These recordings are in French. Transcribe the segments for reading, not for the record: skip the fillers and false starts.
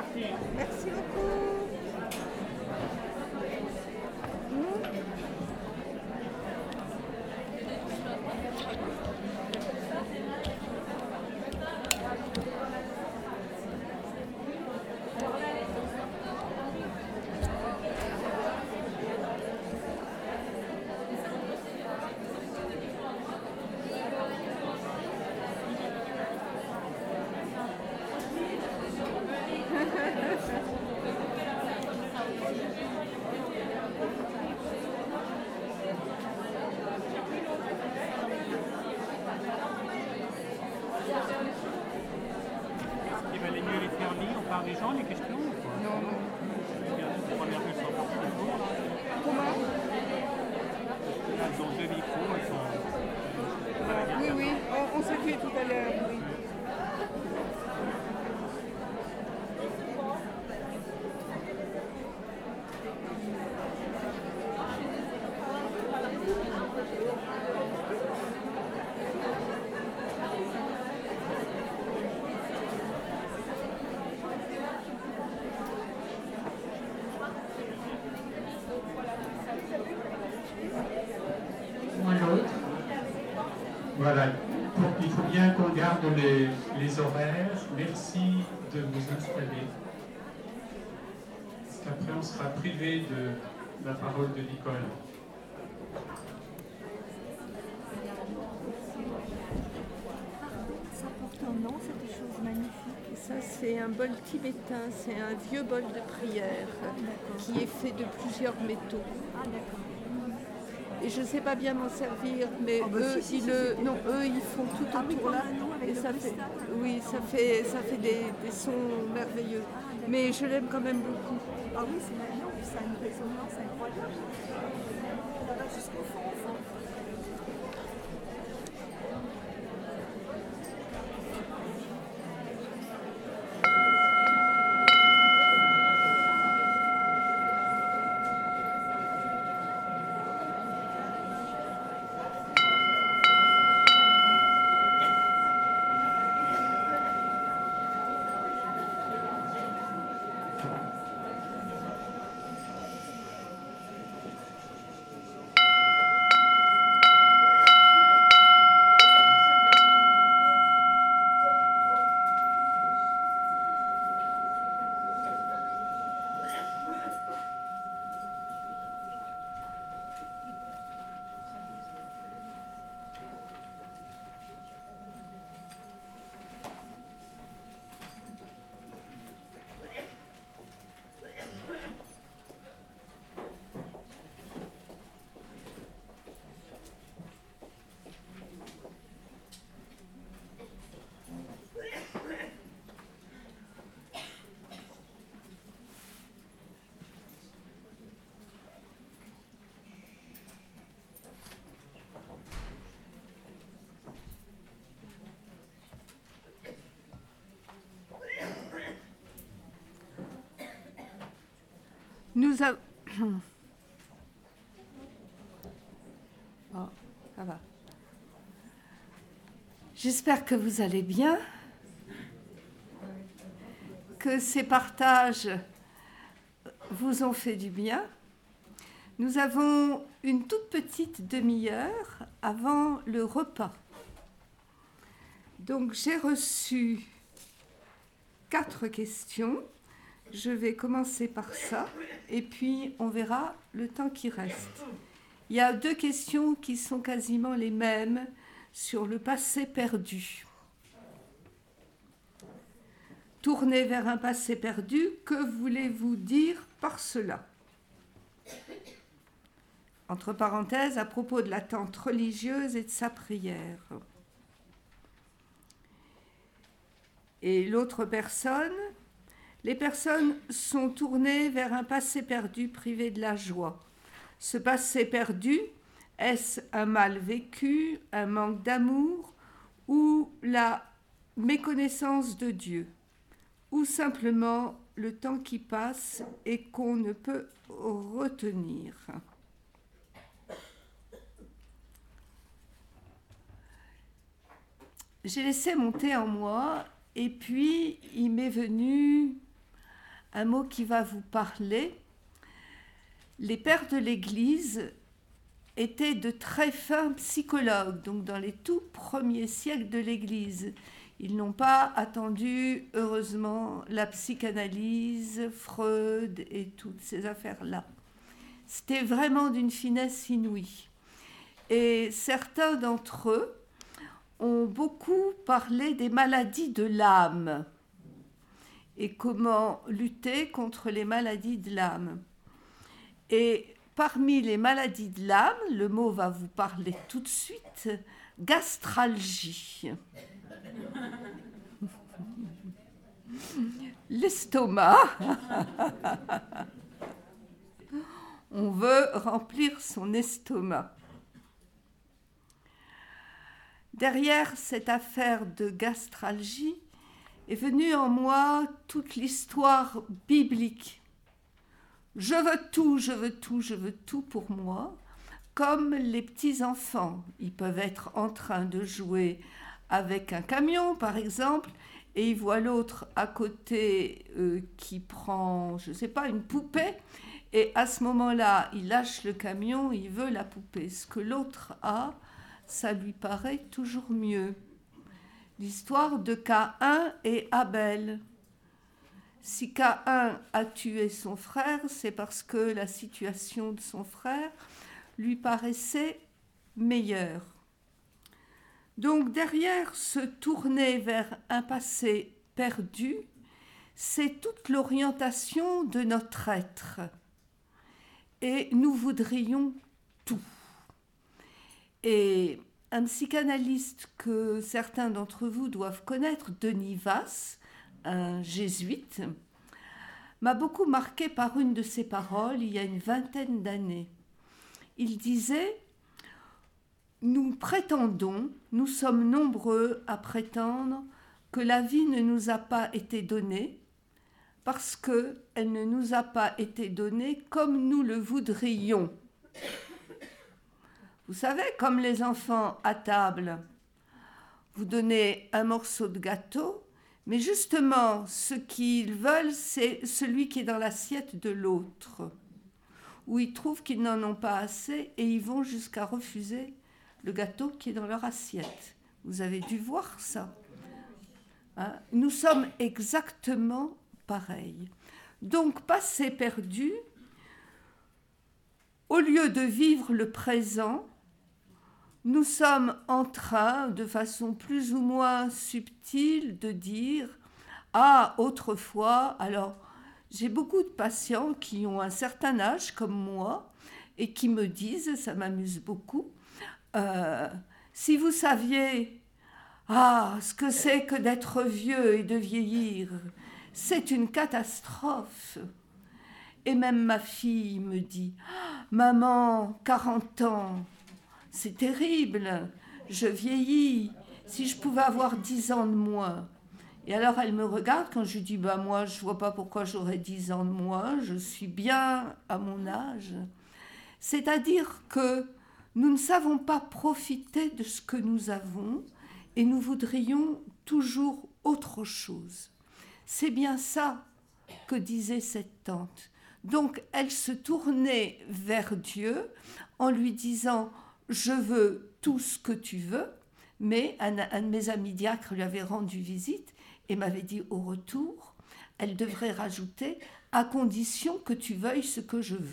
Merci beaucoup. Il valait mieux les faire lire par les gens, les questions ou quoi? Non, non. Les premières que sont parties du cours. Comment? Elles ont deux micros, elles sont. Oui, oui, on s'est fait tout à l'heure, oui. Ou l'autre. Voilà. Il faut bien qu'on garde les horaires. Merci de vous installer. Parce qu'après, on sera privé de la parole de Nicole. Ça porte un nom, c'est des choses magnifiques. Et ça, c'est un bol tibétain, c'est un vieux bol de prière qui est fait de plusieurs métaux. Ah d'accord. Et je ne sais pas bien m'en servir, mais eux, ils font tout autour là. Et ça fait, oui, ça fait des sons merveilleux. Mais je l'aime quand même beaucoup. Ah oui, c'est magnifique, ça a une résonance incroyable. Ça va jusqu'au fond, au fond. Nous avons... Oh, ça va. J'espère que vous allez bien, que ces partages vous ont fait du bien. Nous avons une toute petite demi-heure avant le repas. Donc j'ai reçu 4 questions. Je vais commencer par ça et puis on verra le temps qui reste. Il y a 2 questions qui sont quasiment les mêmes sur le passé perdu. Tourner vers un passé perdu, que voulez-vous dire par cela? Entre parenthèses, à propos de l'attente religieuse et de sa prière. Et l'autre personne, les personnes sont tournées vers un passé perdu privé de la joie. Ce passé perdu, est-ce un mal vécu, un manque d'amour ou la méconnaissance de Dieu, ou simplement le temps qui passe et qu'on ne peut retenir? J'ai laissé monter en moi et puis il m'est venu un mot qui va vous parler. Les pères de l'Église étaient de très fins psychologues, donc dans les tout premiers siècles de l'Église. Ils n'ont pas attendu, heureusement, la psychanalyse, Freud et toutes ces affaires-là. C'était vraiment d'une finesse inouïe. Et certains d'entre eux ont beaucoup parlé des maladies de l'âme et comment lutter contre les maladies de l'âme. Et parmi les maladies de l'âme, le mot va vous parler tout de suite, gastralgie. L'estomac. On veut remplir son estomac. Derrière cette affaire de gastralgie est venue en moi toute l'histoire biblique. Je veux tout, je veux tout, je veux tout pour moi, comme les petits-enfants. Ils peuvent être en train de jouer avec un camion, par exemple, et ils voient l'autre à côté qui prend, je ne sais pas, une poupée, et à ce moment-là, il lâche le camion, il veut la poupée. Ce que l'autre a, ça lui paraît toujours mieux. L'histoire de Caïn et Abel. Si Caïn a tué son frère, c'est parce que la situation de son frère lui paraissait meilleure. Donc derrière se tourner vers un passé perdu, c'est toute l'orientation de notre être. Et nous voudrions tout. Et un psychanalyste que certains d'entre vous doivent connaître, Denis Vass, un jésuite, m'a beaucoup marqué par une de ses paroles il y a une vingtaine d'années. Il disait « Nous prétendons, nous sommes nombreux à prétendre que la vie ne nous a pas été donnée parce qu'elle ne nous a pas été donnée comme nous le voudrions. » Vous savez, comme les enfants à table, vous donnez un morceau de gâteau, mais justement, ce qu'ils veulent, c'est celui qui est dans l'assiette de l'autre, où ils trouvent qu'ils n'en ont pas assez et ils vont jusqu'à refuser le gâteau qui est dans leur assiette. Vous avez dû voir ça. Hein? Nous sommes exactement pareils. Donc, passé perdu, au lieu de vivre le présent, nous sommes en train, de façon plus ou moins subtile, de dire « Ah, autrefois, alors j'ai beaucoup de patients qui ont un certain âge comme moi et qui me disent, ça m'amuse beaucoup, si vous saviez ce que c'est que d'être vieux et de vieillir, c'est une catastrophe. » Et même ma fille me dit « Maman, 40 ans, c'est terrible, je vieillis, si je pouvais avoir 10 ans de moins. » Et alors elle me regarde quand je lui dis « Moi, je ne vois pas pourquoi j'aurais 10 ans de moins, je suis bien à mon âge. » C'est-à-dire que nous ne savons pas profiter de ce que nous avons et nous voudrions toujours autre chose. C'est bien ça que disait cette tante. Donc elle se tournait vers Dieu en lui disant « Je veux tout ce que tu veux », mais un de mes amis diacres lui avait rendu visite et m'avait dit au retour, elle devrait rajouter « à condition que tu veuilles ce que je veux ».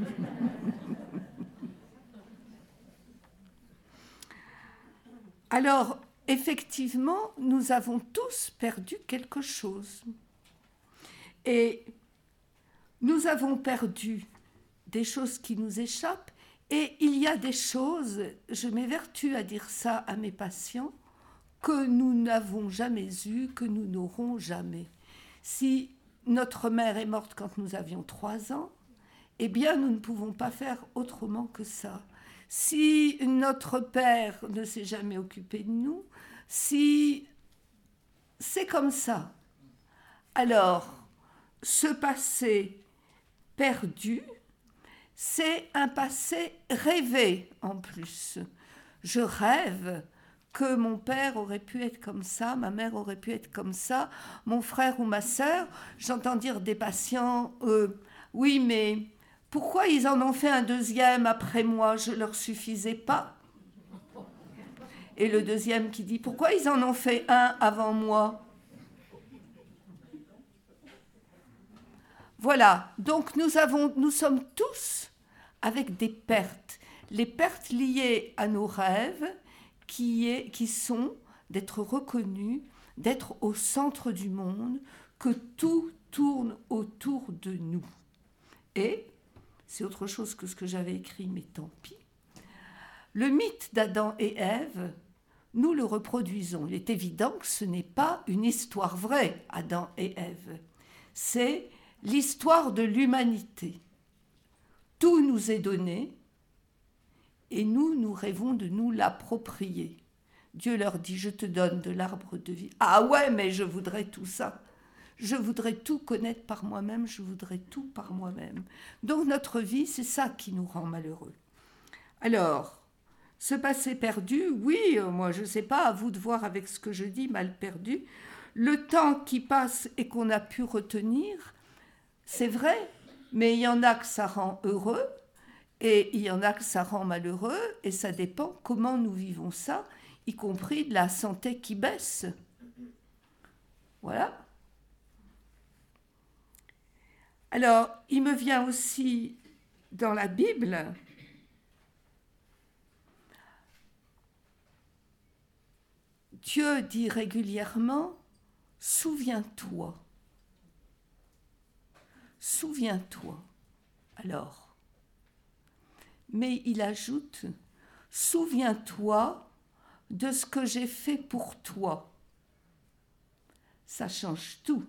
Alors, effectivement, nous avons tous perdu quelque chose. Et nous avons perdu des choses qui nous échappent et il y a des choses, je m'évertue à dire ça à mes patients, que nous n'avons jamais eues, que nous n'aurons jamais. Si notre mère est morte quand nous avions 3 ans, eh bien nous ne pouvons pas faire autrement que ça. Si notre père ne s'est jamais occupé de nous, si c'est comme ça, alors ce passé perdu, c'est un passé rêvé en plus. Je rêve que mon père aurait pu être comme ça, ma mère aurait pu être comme ça, mon frère ou ma sœur. J'entends dire des patients, oui, mais pourquoi ils en ont fait un deuxième après moi? Je leur suffisais pas. Et le deuxième qui dit, pourquoi ils en ont fait un avant moi? Voilà, donc nous sommes tous avec des pertes. Les pertes liées à nos rêves qui sont d'être reconnus, d'être au centre du monde, que tout tourne autour de nous. Et, c'est autre chose que ce que j'avais écrit, mais tant pis, le mythe d'Adam et Ève, nous le reproduisons. Il est évident que ce n'est pas une histoire vraie, Adam et Ève. C'est l'histoire de l'humanité. Tout nous est donné et nous rêvons de nous l'approprier. Dieu leur dit, je te donne de l'arbre de vie. Ah ouais, mais je voudrais tout ça. Je voudrais tout connaître par moi-même, je voudrais tout par moi-même. Donc notre vie, c'est ça qui nous rend malheureux. Alors, ce passé perdu, oui, moi je ne sais pas, à vous de voir avec ce que je dis, mal perdu. Le temps qui passe et qu'on a pu retenir, c'est vrai, mais il y en a que ça rend heureux et il y en a que ça rend malheureux et ça dépend comment nous vivons ça, y compris de la santé qui baisse. Voilà. Alors, il me vient aussi dans la Bible Dieu dit régulièrement « Souviens-toi ». Souviens-toi. Alors, mais il ajoute « Souviens-toi de ce que j'ai fait pour toi ». Ça change tout.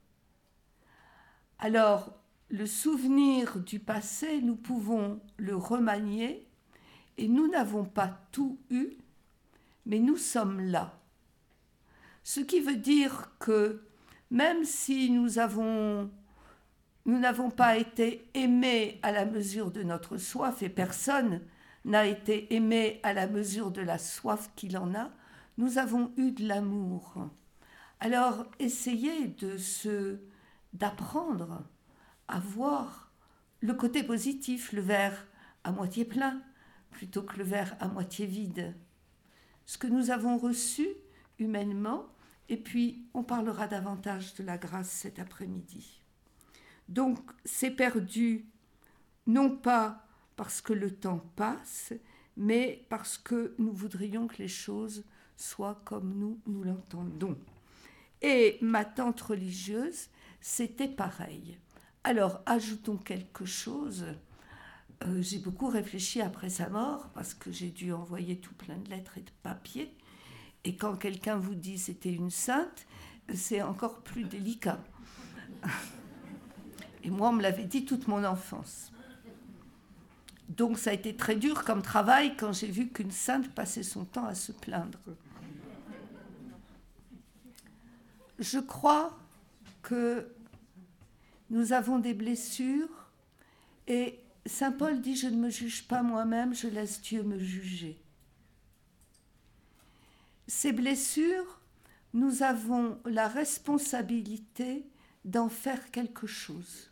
Alors, le souvenir du passé, nous pouvons le remanier et nous n'avons pas tout eu, mais nous sommes là. Ce qui veut dire que même si nous n'avons pas été aimés à la mesure de notre soif, et personne n'a été aimé à la mesure de la soif qu'il en a, nous avons eu de l'amour. Alors, essayez d'apprendre à voir le côté positif, le verre à moitié plein, plutôt que le verre à moitié vide. Ce que nous avons reçu humainement, et puis on parlera davantage de la grâce cet après-midi. Donc, c'est perdu, non pas parce que le temps passe, mais parce que nous voudrions que les choses soient comme nous l'entendons. Et ma tante religieuse, c'était pareil. Alors, ajoutons quelque chose. J'ai beaucoup réfléchi après sa mort, parce que j'ai dû envoyer tout plein de lettres et de papiers. Et quand quelqu'un vous dit c'était une sainte, c'est encore plus délicat. Et moi, on me l'avait dit toute mon enfance. Donc ça a été très dur comme travail quand j'ai vu qu'une sainte passait son temps à se plaindre. Je crois que nous avons des blessures et Saint Paul dit « Je ne me juge pas moi-même, je laisse Dieu me juger ». Ces blessures, nous avons la responsabilité d'en faire quelque chose.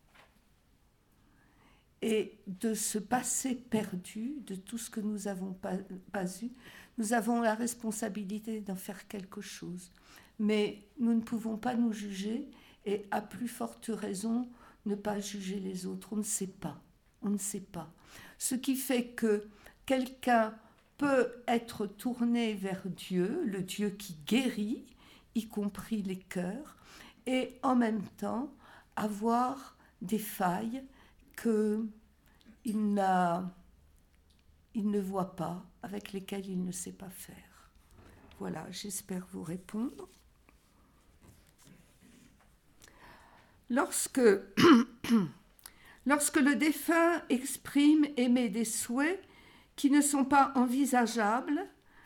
Et de ce passé perdu, de tout ce que nous n'avons pas eu, nous avons la responsabilité d'en faire quelque chose. Mais nous ne pouvons pas nous juger et à plus forte raison ne pas juger les autres. On ne sait pas. On ne sait pas. Ce qui fait que quelqu'un peut être tourné vers Dieu, le Dieu qui guérit, y compris les cœurs, et en même temps avoir des failles qu'il ne voit pas, avec lesquelles il ne sait pas faire. Voilà, j'espère vous répondre. Lorsque le défunt exprime, émet des souhaits qui ne sont pas envisageables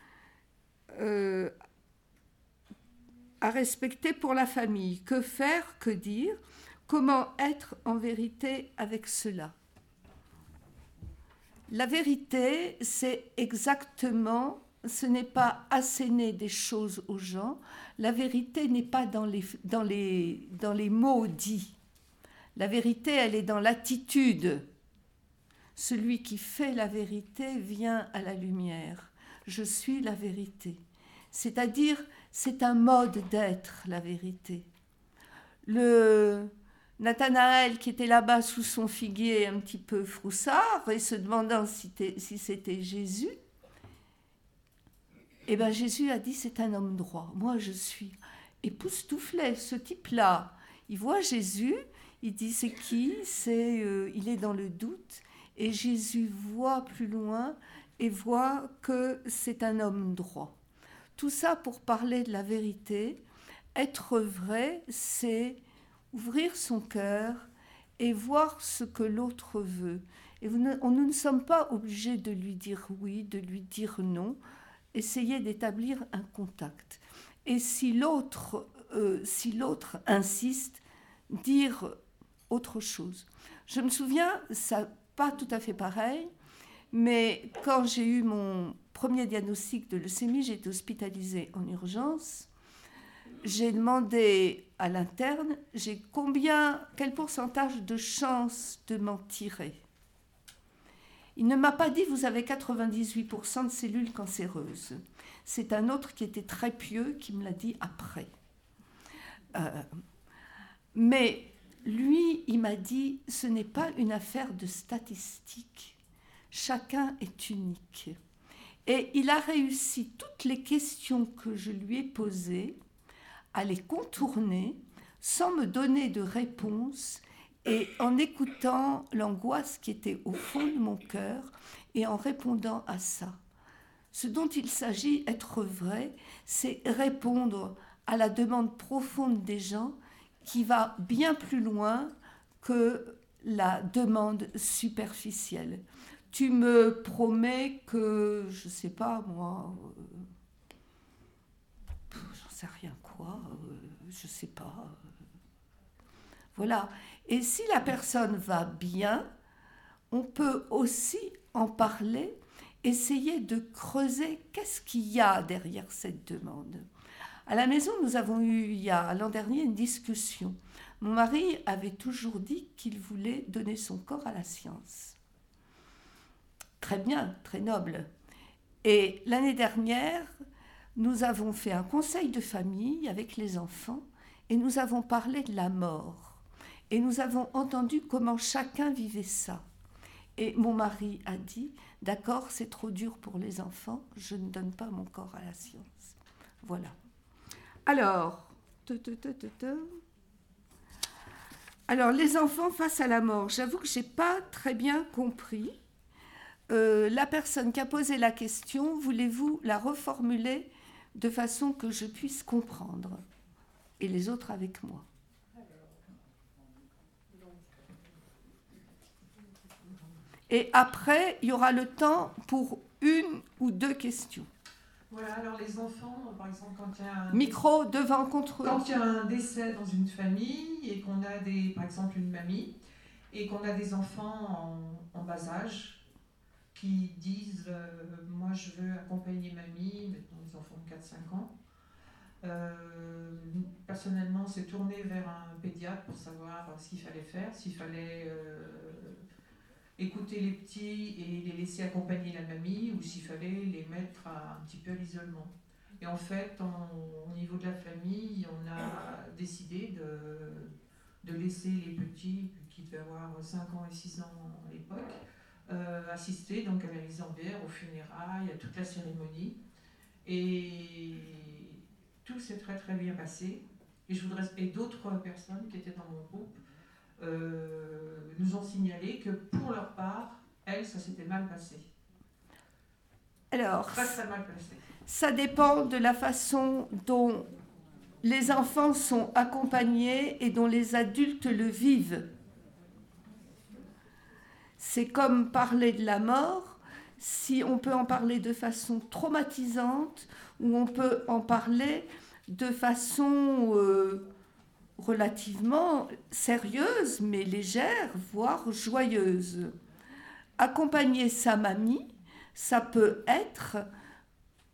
à respecter pour la famille, que faire, que dire, comment être en vérité avec cela? La vérité, c'est exactement ce n'est pas asséner des choses aux gens. La vérité n'est pas dans les mots dits. La vérité, elle est dans l'attitude. Celui qui fait la vérité vient à la lumière. Je suis la vérité. C'est-à-dire, c'est un mode d'être, la vérité. Le Nathanaël qui était là-bas sous son figuier un petit peu froussard et se demandant si c'était Jésus, eh bien Jésus a dit c'est un homme droit, moi je suis. Époustouflé, ce type-là, il voit Jésus, il dit c'est qui, il est dans le doute, et Jésus voit plus loin et voit que c'est un homme droit. Tout ça pour parler de la vérité. Être vrai, c'est ouvrir son cœur et voir ce que l'autre veut. Et nous ne sommes pas obligés de lui dire oui, de lui dire non. Essayez d'établir un contact. Et si l'autre insiste, dire autre chose. Je me souviens, ça pas tout à fait pareil, mais quand j'ai eu mon premier diagnostic de leucémie, j'ai été hospitalisée en urgence. J'ai demandé à l'interne, quel pourcentage de chance de m'en tirer. Il ne m'a pas dit, vous avez 98% de cellules cancéreuses. C'est un autre qui était très pieux qui me l'a dit après. Mais lui, il m'a dit, ce n'est pas une affaire de statistiques. Chacun est unique. Et il a réussi toutes les questions que je lui ai posées à les contourner sans me donner de réponse et en écoutant l'angoisse qui était au fond de mon cœur et en répondant à ça. Ce dont il s'agit, être vrai, c'est répondre à la demande profonde des gens qui va bien plus loin que la demande superficielle. Tu me promets que, je ne sais pas moi, j'en sais rien quoi, je ne sais pas. Voilà. Et si la personne va bien, on peut aussi en parler, essayer de creuser qu'est-ce qu'il y a derrière cette demande. À la maison, nous avons eu, l'an dernier, une discussion. Mon mari avait toujours dit qu'il voulait donner son corps à la science. Très bien, très noble. Et l'année dernière, nous avons fait un conseil de famille avec les enfants et nous avons parlé de la mort. Et nous avons entendu comment chacun vivait ça. Et mon mari a dit, d'accord, c'est trop dur pour les enfants, je ne donne pas mon corps à la science. Voilà. Alors, les enfants face à la mort, j'avoue que je n'ai pas très bien compris. La personne qui a posé la question, voulez-vous la reformuler de façon que je puisse comprendre? Et les autres avec moi. Et après, il y aura le temps pour une ou deux questions. Voilà, alors les enfants, par exemple, quand il y a un micro devant contre eux. Quand il y a un décès dans une famille et qu'on a par exemple une mamie et qu'on a des enfants en bas âge qui disent moi je veux accompagner mamie, maintenant des enfants de 4-5 ans. Personnellement, c'est tourner vers un pédiatre pour savoir ce qu'il fallait faire, s'il fallait écouter les petits et les laisser accompagner la mamie ou s'il fallait les mettre un petit peu à l'isolement. Et en fait, au niveau de la famille, on a décidé de laisser les petits, qui devaient avoir 5 ans et 6 ans à l'époque, assister donc à la mise en bière, aux funérailles, à toute la cérémonie. Et tout s'est très très bien passé. Et d'autres personnes qui étaient dans mon groupe nous ont signalé que pour leur part, elles, ça s'était mal passé. Alors, très très mal passé. Ça dépend de la façon dont les enfants sont accompagnés et dont les adultes le vivent. C'est comme parler de la mort, si on peut en parler de façon traumatisante ou on peut en parler de façon relativement sérieuse, mais légère, voire joyeuse. Accompagner sa mamie, ça peut être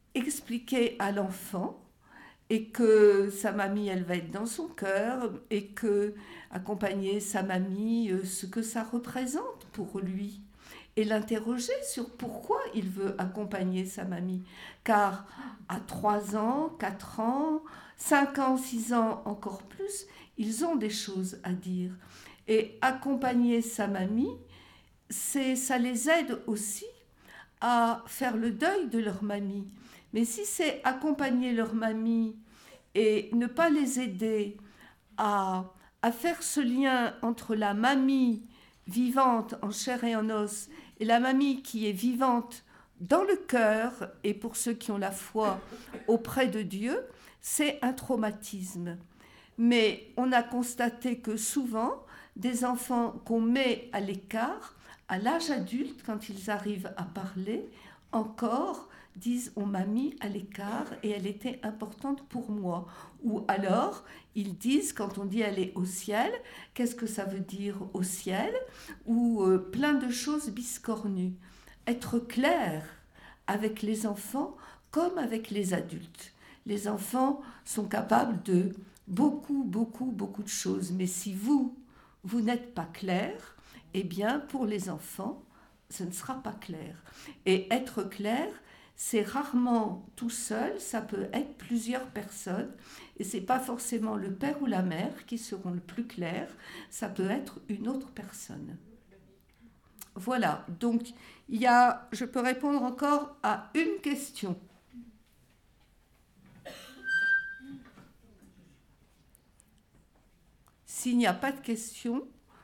expliquer à l'enfant et que sa mamie, elle va être dans son cœur et que accompagner sa mamie, ce que ça représente pour lui et l'interroger sur pourquoi il veut accompagner sa mamie. Car à 3 ans, 4 ans, 5 ans, 6 ans, encore plus, ils ont des choses à dire. Et accompagner sa mamie, ça les aide aussi à faire le deuil de leur mamie. Mais si c'est accompagner leur mamie et ne pas les aider à faire ce lien entre la mamie vivante en chair et en os et la mamie qui est vivante dans le cœur et pour ceux qui ont la foi auprès de Dieu, c'est un traumatisme. Mais on a constaté que souvent, des enfants qu'on met à l'écart, à l'âge adulte, quand ils arrivent à parler, encore disent on m'a mis à l'écart et elle était importante pour moi. Ou alors, ils disent, quand on dit aller au ciel, qu'est-ce que ça veut dire au ciel? Ou plein de choses biscornues. Être clair avec les enfants comme avec les adultes. Les enfants sont capables de beaucoup de choses. Mais si vous n'êtes pas clair, eh bien, pour les enfants, ce ne sera pas clair. Et être clair, c'est rarement tout seul, ça peut être plusieurs personnes, et ce n'est pas forcément le père ou la mère qui seront le plus clairs, ça peut être une autre personne. Voilà, donc je peux répondre encore à une question. S'il n'y a pas de question,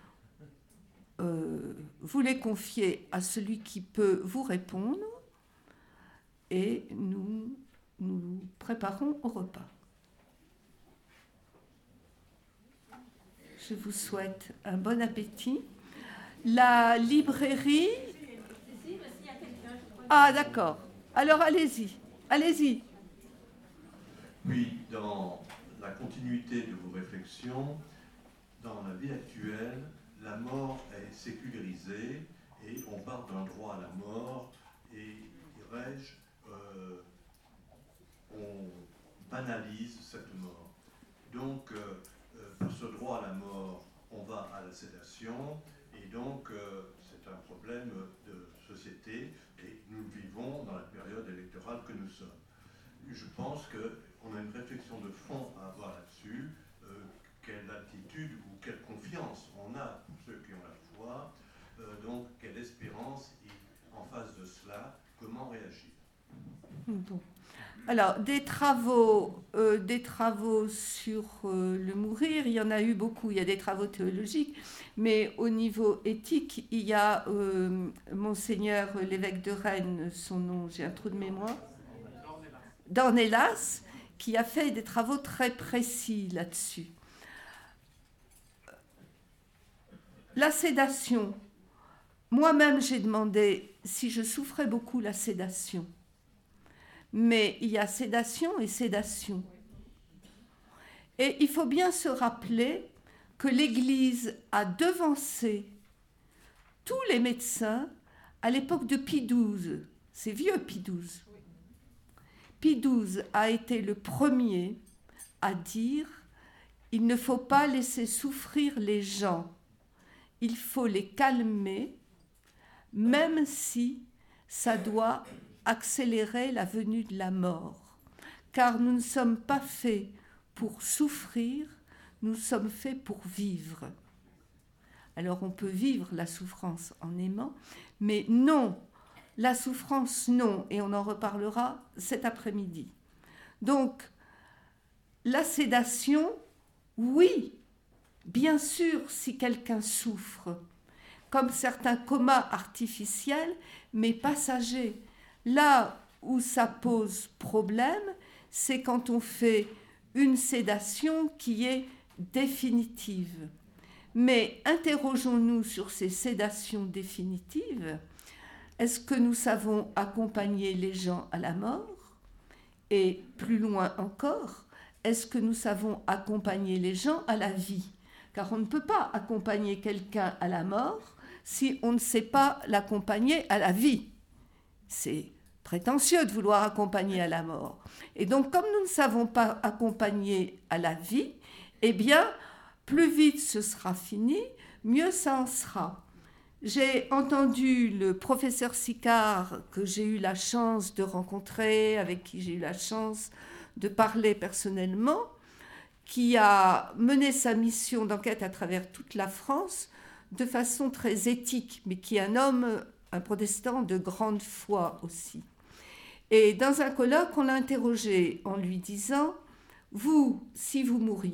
vous les confiez à celui qui peut vous répondre et nous préparons au repas. Je vous souhaite un bon appétit. La librairie... Ah, d'accord. Alors, allez-y. Allez-y. Oui, dans la continuité de vos réflexions, dans la vie actuelle, la mort est sécularisée et on parle d'un droit à la mort et, dirais-je, on banalise cette mort. Donc, par ce droit à la mort, on va à la sédation et donc c'est un problème de société et nous le vivons dans la période électorale que nous sommes. Je pense qu'on a une réflexion de fond à avoir là-dessus. Quelle attitude ou quelle confiance on a pour ceux qui ont la foi, donc quelle espérance et en face de cela, comment réagir. Bon. Alors, des travaux sur le mourir, il y en a eu beaucoup, il y a des travaux théologiques, mais au niveau éthique, il y a Monseigneur l'évêque de Rennes, son nom, j'ai un trou de mémoire, Dornelas, qui a fait des travaux très précis là-dessus. La sédation, moi-même j'ai demandé si je souffrais beaucoup la sédation. Mais il y a sédation et sédation. Et il faut bien se rappeler que l'Église a devancé tous les médecins à l'époque de Pie XII. C'est vieux Pie XII. Pie XII a été le premier à dire « Il ne faut pas laisser souffrir les gens. Il faut les calmer, même si ça doit accélérer la venue de la mort. Car nous ne sommes pas faits pour souffrir, nous sommes faits pour vivre. » Alors on peut vivre la souffrance en aimant, mais non, la souffrance non, et on en reparlera cet après-midi. Donc, la sédation, oui, bien sûr, si quelqu'un souffre, comme certains comas artificiels, mais passagers. Là où ça pose problème, c'est quand on fait une sédation qui est définitive. Mais interrogeons-nous sur ces sédations définitives. Est-ce que nous savons accompagner les gens à la mort? Et plus loin encore, est-ce que nous savons accompagner les gens à la vie? Car on ne peut pas accompagner quelqu'un à la mort si on ne sait pas l'accompagner à la vie. C'est prétentieux de vouloir accompagner à la mort. Et donc, comme nous ne savons pas accompagner à la vie, eh bien, plus vite ce sera fini, mieux ça en sera. J'ai entendu le professeur Sicard, que j'ai eu la chance de rencontrer, avec qui j'ai eu la chance de parler personnellement, qui a mené sa mission d'enquête à travers toute la France de façon très éthique, mais qui est un homme, un protestant de grande foi aussi. Et dans un colloque, on l'a interrogé en lui disant « Vous, si vous mouriez »,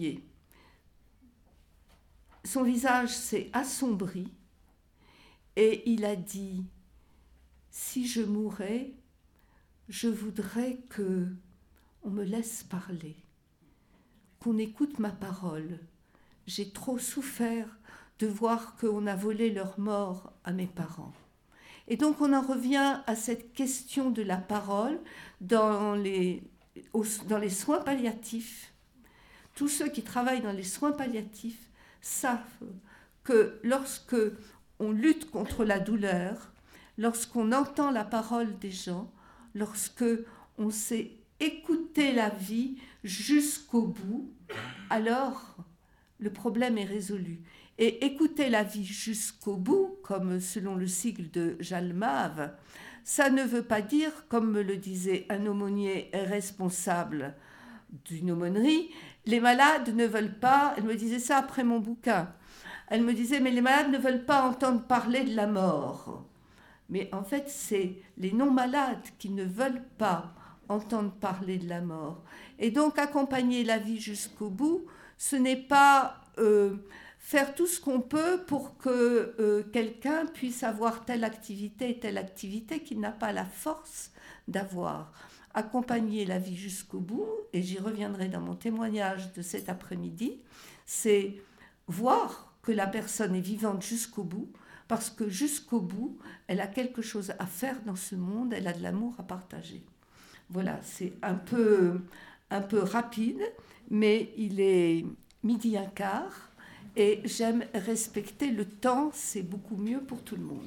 son visage s'est assombri et il a dit « Si je mourais, je voudrais que on me laisse parler, qu'on écoute ma parole. J'ai trop souffert de voir qu'on a volé leur mort à mes parents. » Et donc on en revient à cette question de la parole dans les soins palliatifs. Tous ceux qui travaillent dans les soins palliatifs savent que lorsque on lutte contre la douleur, lorsqu'on entend la parole des gens, lorsque on sait écouter la vie jusqu'au bout, alors le problème est résolu. Et écouter la vie jusqu'au bout, comme selon le sigle de Jalmave, ça ne veut pas dire, comme me le disait un aumônier responsable d'une aumônerie, les malades ne veulent pas, elle me disait ça après mon bouquin, elle me disait, mais les malades ne veulent pas entendre parler de la mort. Mais en fait, c'est les non-malades qui ne veulent pas entendre parler de la mort. Et donc, accompagner la vie jusqu'au bout, ce n'est pas faire tout ce qu'on peut pour que quelqu'un puisse avoir telle activité et telle activité qu'il n'a pas la force d'avoir. Accompagner la vie jusqu'au bout, et j'y reviendrai dans mon témoignage de cet après-midi, c'est voir que la personne est vivante jusqu'au bout, parce que jusqu'au bout, elle a quelque chose à faire dans ce monde, elle a de l'amour à partager. Voilà, c'est un peu rapide, mais il est 12h15 et j'aime respecter le temps, c'est beaucoup mieux pour tout le monde.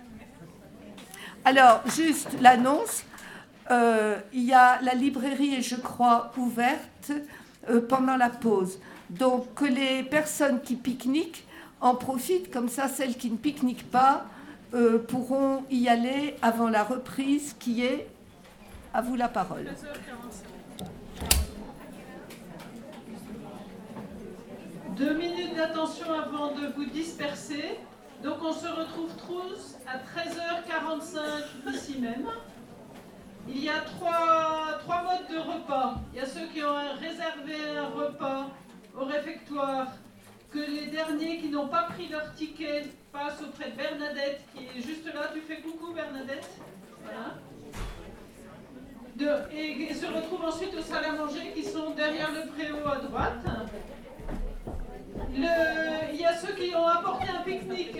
Alors, juste l'annonce, il y a la librairie est, je crois, ouverte pendant la pause. Donc, que les personnes qui pique-niquent en profitent, comme ça, celles qui ne pique-niquent pas pourront y aller avant la reprise qui est... À vous la parole. 2 minutes d'attention avant de vous disperser. Donc on se retrouve tous à 13h45 ici même. Il y a trois modes de repas. Il y a ceux qui ont réservé un repas au réfectoire, que les derniers qui n'ont pas pris leur ticket passent auprès de Bernadette, qui est juste là. Tu fais coucou Bernadette. Voilà. Et se retrouvent ensuite aux salles à manger qui sont derrière le préau à droite. Il y a ceux qui ont apporté un pique-nique